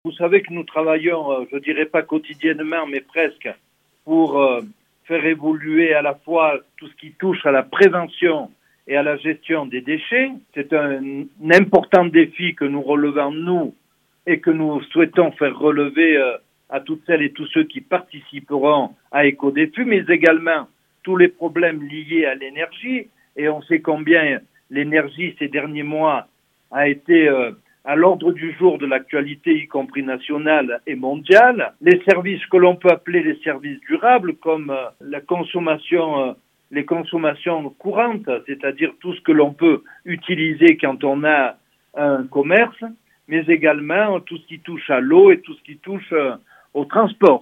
Vous savez que nous travaillons, je dirais pas quotidiennement, mais presque, pour faire évoluer à la fois tout ce qui touche à la prévention et à la gestion des déchets. C'est un important défi que nous relevons, nous, et que nous souhaitons faire relever à toutes celles et tous ceux qui participeront à Éco-Défus, mais également tous les problèmes liés à l'énergie. Et on sait combien l'énergie, ces derniers mois, a été à l'ordre du jour de l'actualité, y compris nationale et mondiale. Les services que l'on peut appeler les services durables, comme la consommation, les consommations courantes, c'est-à-dire tout ce que l'on peut utiliser quand on a un commerce, mais également tout ce qui touche à l'eau et tout ce qui touche au transport.